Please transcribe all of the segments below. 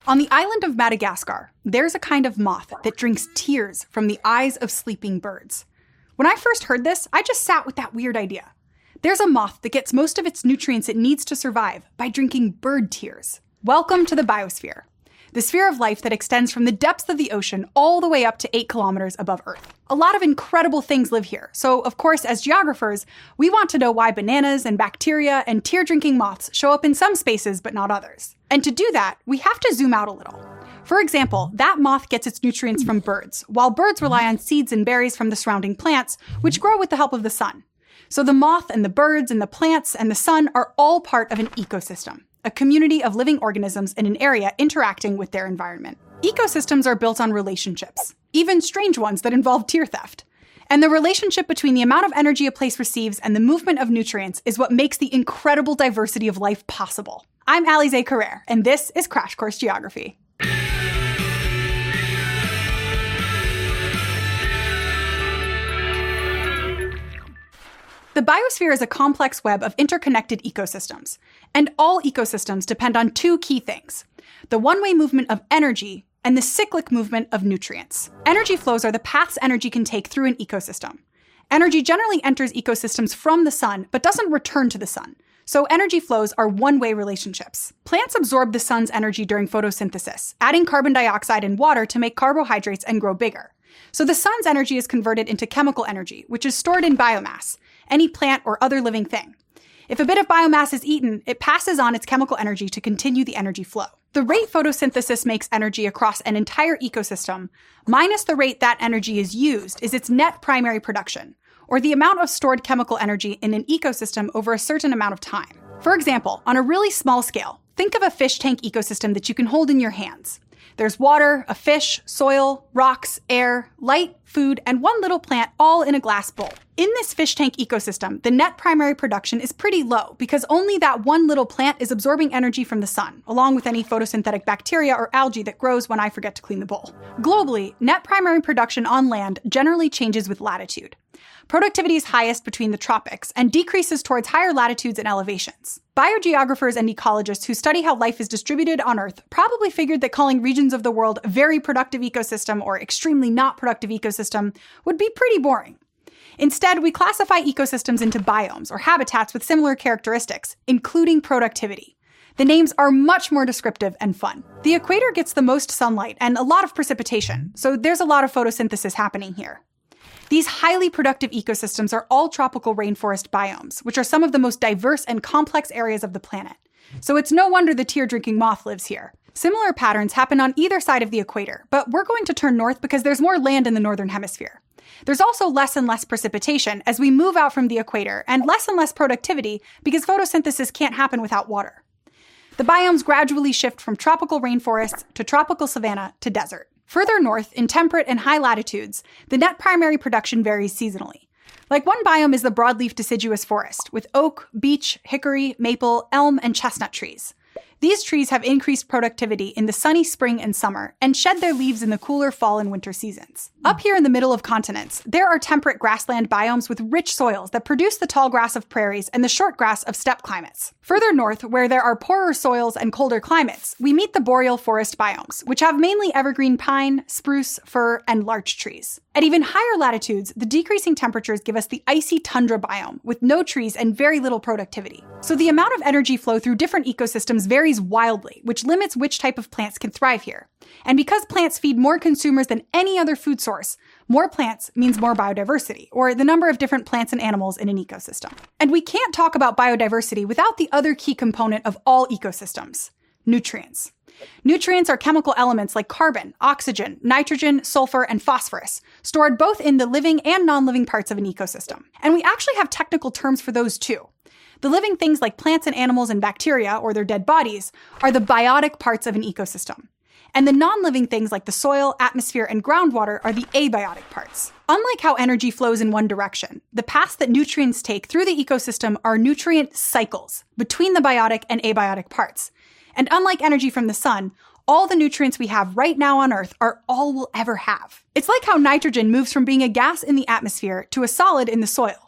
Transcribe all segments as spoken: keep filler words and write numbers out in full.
On the island of Madagascar, there's a kind of moth that drinks tears from the eyes of sleeping birds. When I first heard this, I just sat with that weird idea. There's a moth that gets most of its nutrients it needs to survive by drinking bird tears. Welcome to the biosphere, the sphere of life that extends from the depths of the ocean all the way up to eight kilometers above Earth. A lot of incredible things live here, so of course, as geographers, we want to know why bananas and bacteria and tear-drinking moths show up in some spaces but not others. And to do that, we have to zoom out a little. For example, that moth gets its nutrients from birds, while birds rely on seeds and berries from the surrounding plants, which grow with the help of the sun. So the moth and the birds and the plants and the sun are all part of an ecosystem, a community of living organisms in an area interacting with their environment. Ecosystems are built on relationships, even strange ones that involve tear theft. And the relationship between the amount of energy a place receives and the movement of nutrients is what makes the incredible diversity of life possible. I'm Alize Carrere, and this is Crash Course Geography. The biosphere is a complex web of interconnected ecosystems, and all ecosystems depend on two key things: the one-way movement of energy and the cyclic movement of nutrients. Energy flows are the paths energy can take through an ecosystem. Energy generally enters ecosystems from the sun, but doesn't return to the sun. So energy flows are one-way relationships. Plants absorb the sun's energy during photosynthesis, adding carbon dioxide and water to make carbohydrates and grow bigger. So the sun's energy is converted into chemical energy, which is stored in biomass, any plant or other living thing. If a bit of biomass is eaten, it passes on its chemical energy to continue the energy flow. The rate photosynthesis makes energy across an entire ecosystem, minus the rate that energy is used, is its net primary production, or the amount of stored chemical energy in an ecosystem over a certain amount of time. For example, on a really small scale, think of a fish tank ecosystem that you can hold in your hands. There's water, a fish, soil, rocks, air, light, food, and one little plant all in a glass bowl. In this fish tank ecosystem, the net primary production is pretty low because only that one little plant is absorbing energy from the sun, along with any photosynthetic bacteria or algae that grows when I forget to clean the bowl. Globally, net primary production on land generally changes with latitude. Productivity is highest between the tropics and decreases towards higher latitudes and elevations. Biogeographers and ecologists who study how life is distributed on Earth probably figured that calling regions of the world very productive ecosystem or extremely not productive ecosystem would be pretty boring. Instead, we classify ecosystems into biomes or habitats with similar characteristics, including productivity. The names are much more descriptive and fun. The equator gets the most sunlight and a lot of precipitation, so there's a lot of photosynthesis happening here. These highly productive ecosystems are all tropical rainforest biomes, which are some of the most diverse and complex areas of the planet. So it's no wonder the tear-drinking moth lives here. Similar patterns happen on either side of the equator, but we're going to turn north because there's more land in the northern hemisphere. There's also less and less precipitation as we move out from the equator, and less and less productivity because photosynthesis can't happen without water. The biomes gradually shift from tropical rainforests to tropical savanna to desert. Further north, in temperate and high latitudes, the net primary production varies seasonally. Like one biome is the broadleaf deciduous forest, with oak, beech, hickory, maple, elm, and chestnut trees. These trees have increased productivity in the sunny spring and summer, and shed their leaves in the cooler fall and winter seasons. Up here in the middle of continents, there are temperate grassland biomes with rich soils that produce the tall grass of prairies and the short grass of steppe climates. Further north, where there are poorer soils and colder climates, we meet the boreal forest biomes, which have mainly evergreen pine, spruce, fir, and larch trees. At even higher latitudes, the decreasing temperatures give us the icy tundra biome, with no trees and very little productivity. So the amount of energy flow through different ecosystems varies wildly, which limits which type of plants can thrive here. And because plants feed more consumers than any other food source, more plants means more biodiversity, or the number of different plants and animals in an ecosystem. And we can't talk about biodiversity without the other key component of all ecosystems: nutrients. Nutrients are chemical elements like carbon, oxygen, nitrogen, sulfur, and phosphorus, stored both in the living and non-living parts of an ecosystem. And we actually have technical terms for those too. The living things like plants and animals and bacteria, or their dead bodies, are the biotic parts of an ecosystem. And the non-living things like the soil, atmosphere, and groundwater are the abiotic parts. Unlike how energy flows in one direction, the paths that nutrients take through the ecosystem are nutrient cycles between the biotic and abiotic parts. And unlike energy from the sun, all the nutrients we have right now on Earth are all we'll ever have. It's like how nitrogen moves from being a gas in the atmosphere to a solid in the soil.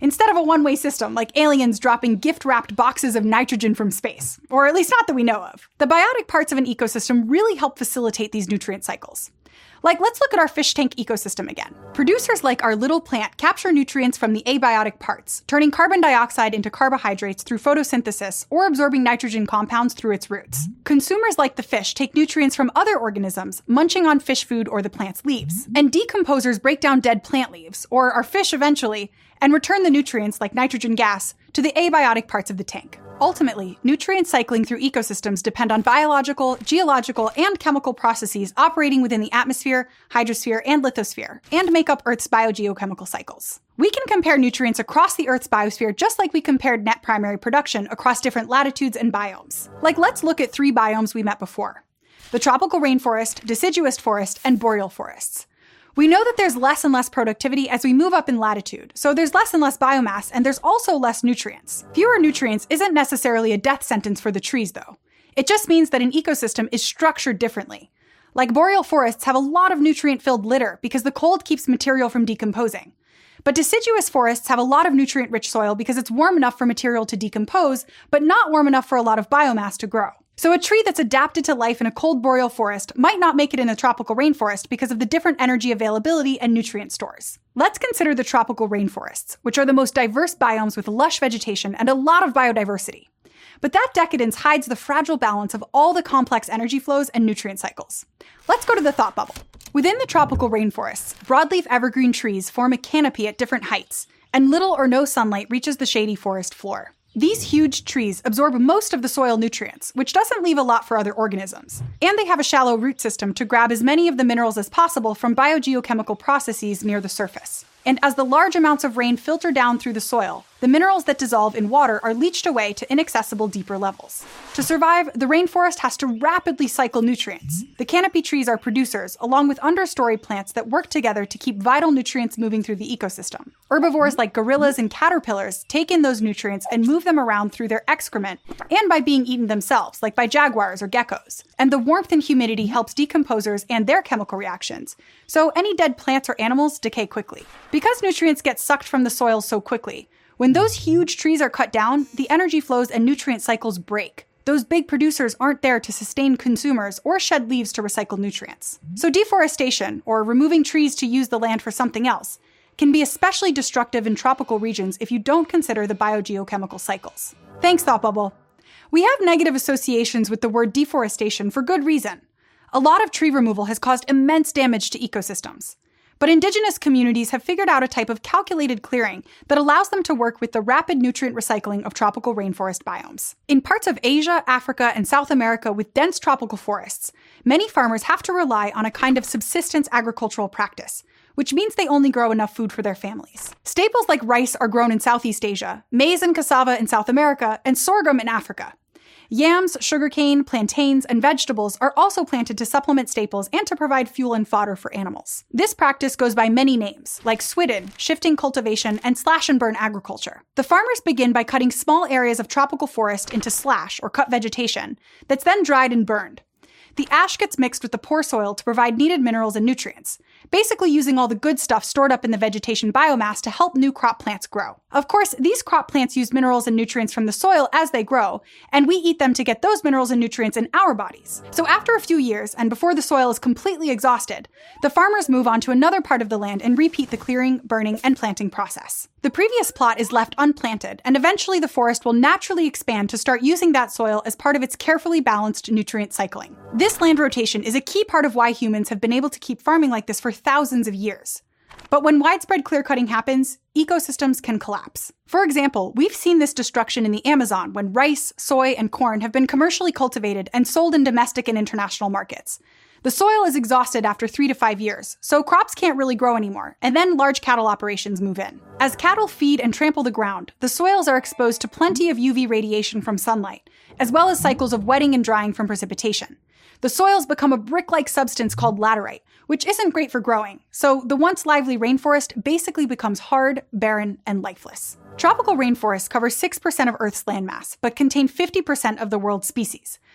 instead of a one-way system like aliens dropping gift-wrapped boxes of nitrogen from space, or at least not that we know of. The biotic parts of an ecosystem really help facilitate these nutrient cycles. Like, let's look at our fish tank ecosystem again. Producers like our little plant capture nutrients from the abiotic parts, turning carbon dioxide into carbohydrates through photosynthesis or absorbing nitrogen compounds through its roots. Consumers like the fish take nutrients from other organisms, munching on fish food or the plant's leaves. And decomposers break down dead plant leaves, or our fish eventually, and return the nutrients, like nitrogen gas, to the abiotic parts of the tank. Ultimately, nutrient cycling through ecosystems depend on biological, geological, and chemical processes operating within the atmosphere, hydrosphere, and lithosphere, and make up Earth's biogeochemical cycles. We can compare nutrients across the Earth's biosphere just like we compared net primary production across different latitudes and biomes. Like, let's look at three biomes we met before: the tropical rainforest, deciduous forest, and boreal forests. We know that there's less and less productivity as we move up in latitude, so there's less and less biomass, and there's also less nutrients. Fewer nutrients isn't necessarily a death sentence for the trees, though. It just means that an ecosystem is structured differently. Like, boreal forests have a lot of nutrient-filled litter because the cold keeps material from decomposing. But deciduous forests have a lot of nutrient-rich soil because it's warm enough for material to decompose, but not warm enough for a lot of biomass to grow. So a tree that's adapted to life in a cold boreal forest might not make it in a tropical rainforest because of the different energy availability and nutrient stores. Let's consider the tropical rainforests, which are the most diverse biomes with lush vegetation and a lot of biodiversity. But that decadence hides the fragile balance of all the complex energy flows and nutrient cycles. Let's go to the thought bubble. Within the tropical rainforests, broadleaf evergreen trees form a canopy at different heights, and little or no sunlight reaches the shady forest floor. These huge trees absorb most of the soil nutrients, which doesn't leave a lot for other organisms. And they have a shallow root system to grab as many of the minerals as possible from biogeochemical processes near the surface. And as the large amounts of rain filter down through the soil, the minerals that dissolve in water are leached away to inaccessible deeper levels. To survive, the rainforest has to rapidly cycle nutrients. The canopy trees are producers, along with understory plants that work together to keep vital nutrients moving through the ecosystem. Herbivores like gorillas and caterpillars take in those nutrients and move them around through their excrement and by being eaten themselves, like by jaguars or geckos. And the warmth and humidity helps decomposers and their chemical reactions, so any dead plants or animals decay quickly. Because nutrients get sucked from the soil so quickly, when those huge trees are cut down, the energy flows and nutrient cycles break. Those big producers aren't there to sustain consumers or shed leaves to recycle nutrients. So deforestation, or removing trees to use the land for something else, can be especially destructive in tropical regions if you don't consider the biogeochemical cycles. Thanks, Thought Bubble. We have negative associations with the word deforestation for good reason. A lot of tree removal has caused immense damage to ecosystems. But indigenous communities have figured out a type of calculated clearing that allows them to work with the rapid nutrient recycling of tropical rainforest biomes. In parts of Asia, Africa, and South America with dense tropical forests, many farmers have to rely on a kind of subsistence agricultural practice, which means they only grow enough food for their families. Staples like rice are grown in Southeast Asia, maize and cassava in South America, and sorghum in Africa. Yams, sugarcane, plantains, and vegetables are also planted to supplement staples and to provide fuel and fodder for animals. This practice goes by many names, like swidden, shifting cultivation, and slash-and-burn agriculture. The farmers begin by cutting small areas of tropical forest into slash, or cut vegetation, that's then dried and burned. The ash gets mixed with the poor soil to provide needed minerals and nutrients, basically using all the good stuff stored up in the vegetation biomass to help new crop plants grow. Of course, these crop plants use minerals and nutrients from the soil as they grow, and we eat them to get those minerals and nutrients in our bodies. So after a few years, and before the soil is completely exhausted, the farmers move on to another part of the land and repeat the clearing, burning, and planting process. The previous plot is left unplanted, and eventually the forest will naturally expand to start using that soil as part of its carefully balanced nutrient cycling. This land rotation is a key part of why humans have been able to keep farming like this for thousands of years. But when widespread clear-cutting happens, ecosystems can collapse. For example, we've seen this destruction in the Amazon when rice, soy, and corn have been commercially cultivated and sold in domestic and international markets. The soil is exhausted after three to five years, so crops can't really grow anymore, and then large cattle operations move in. As cattle feed and trample the ground, the soils are exposed to plenty of U V radiation from sunlight, as well as cycles of wetting and drying from precipitation. The soils become a brick-like substance called laterite, which isn't great for growing, so the once lively rainforest basically becomes hard, barren, and lifeless. Tropical rainforests cover six percent of Earth's landmass, but contain fifty percent of the world's species.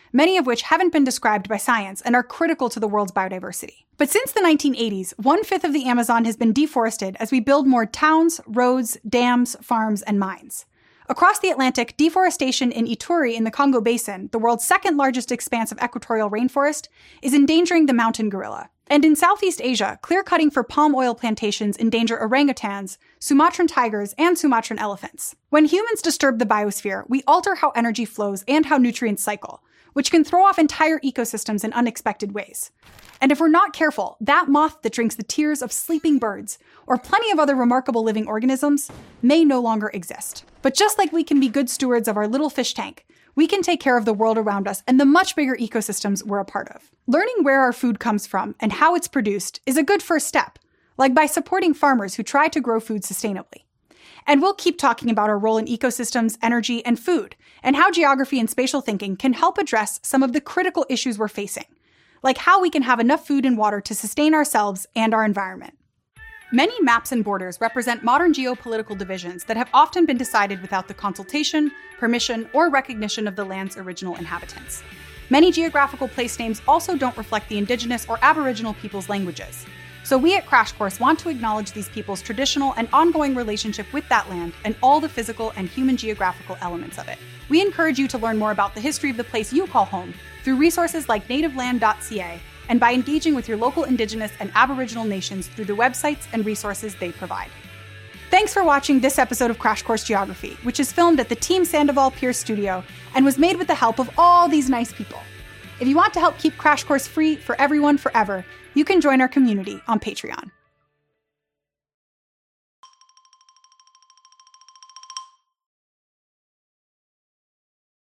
many of which haven't been described by science and are critical to the world's biodiversity. But since the nineteen eighties, one-fifth of the Amazon has been deforested as we build more towns, roads, dams, farms, and mines. Across the Atlantic, deforestation in Ituri in the Congo Basin, the world's second largest expanse of equatorial rainforest, is endangering the mountain gorilla. And in Southeast Asia, clear-cutting for palm oil plantations endanger orangutans, Sumatran tigers, and Sumatran elephants. When humans disturb the biosphere, we alter how energy flows and how nutrients cycle, which can throw off entire ecosystems in unexpected ways. And if we're not careful, that moth that drinks the tears of sleeping birds, or plenty of other remarkable living organisms, may no longer exist. But just like we can be good stewards of our little fish tank, we can take care of the world around us and the much bigger ecosystems we're a part of. Learning where our food comes from and how it's produced is a good first step, like by supporting farmers who try to grow food sustainably. And we'll keep talking about our role in ecosystems, energy, and food, and how geography and spatial thinking can help address some of the critical issues we're facing, like how we can have enough food and water to sustain ourselves and our environment. Many maps and borders represent modern geopolitical divisions that have often been decided without the consultation, permission, or recognition of the land's original inhabitants. Many geographical place names also don't reflect the indigenous or aboriginal people's languages. So we at Crash Course want to acknowledge these people's traditional and ongoing relationship with that land and all the physical and human geographical elements of it. We encourage you to learn more about the history of the place you call home through resources like native land dot c a and by engaging with your local indigenous and aboriginal nations through the websites and resources they provide. Thanks for watching this episode of Crash Course Geography, which is filmed at the Team Sandoval Pierce studio and was made with the help of all these nice people. If you want to help keep Crash Course free for everyone forever, you can join our community on Patreon.